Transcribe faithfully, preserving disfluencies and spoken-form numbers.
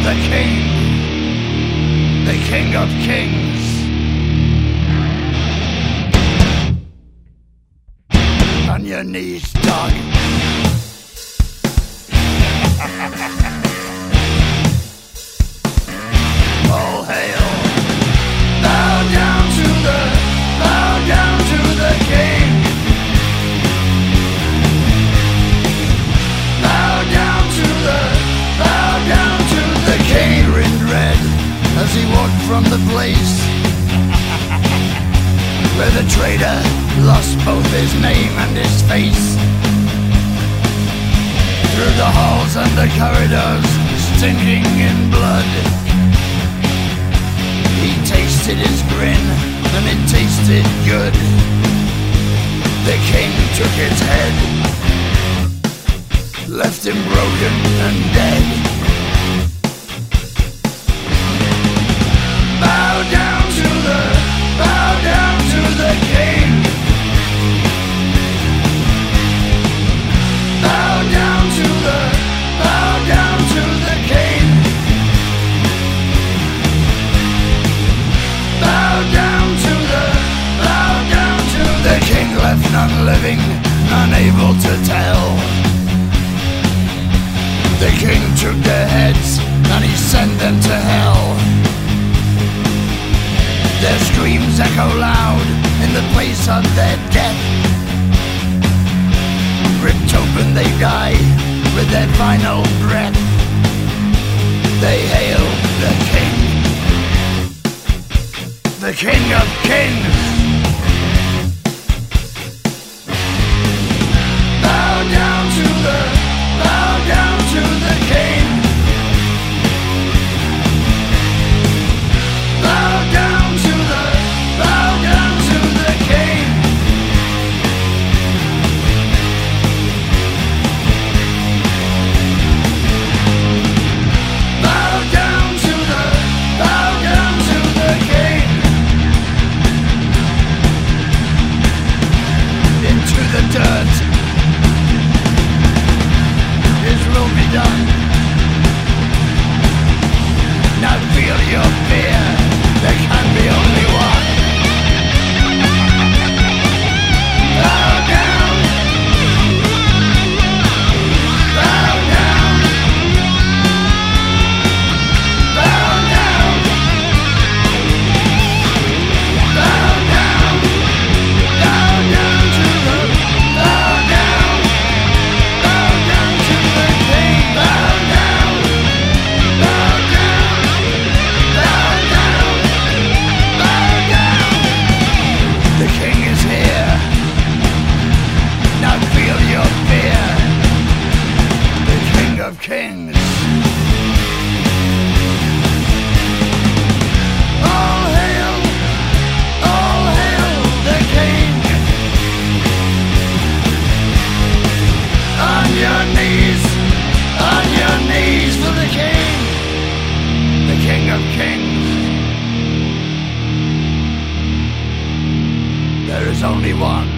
the king, the king of kings. On your knees, dog. All hail. Bow down to the, bow down to the king. Bow down to the, bow down to the king. In red as he walked from the place where the traitor lost both his name and his face. Through the halls and the corridors, stinking in blood, he tasted his grin, and it tasted good. The king took his head, left him broken and dead. Bow down to the, bow down to the king. Bow down to the, bow down to the king. Bow down to the, bow down to the king. Left none living, unable to tell. The king took their heads and he sent them to hell. Their screams echo loud in the place of their death. Ripped open they die with their final breath. They hail the king, the king of kings. Bow down to the, bow down to the king. Bow down to the, bow down to the king. Bow down to the, bow down to the king. Into the dirt, his will be done. Now feel your fear, there can be only one. Bow down, bow down, bow down, bow down, bow down to the, bow down, bow down to the king. Bow down, bow down, bow down, bow down. The king is here, now feel your fear. The king of kings. All hail, all hail the king. On your knees, on your knees for the king, the king of kings. There is only one.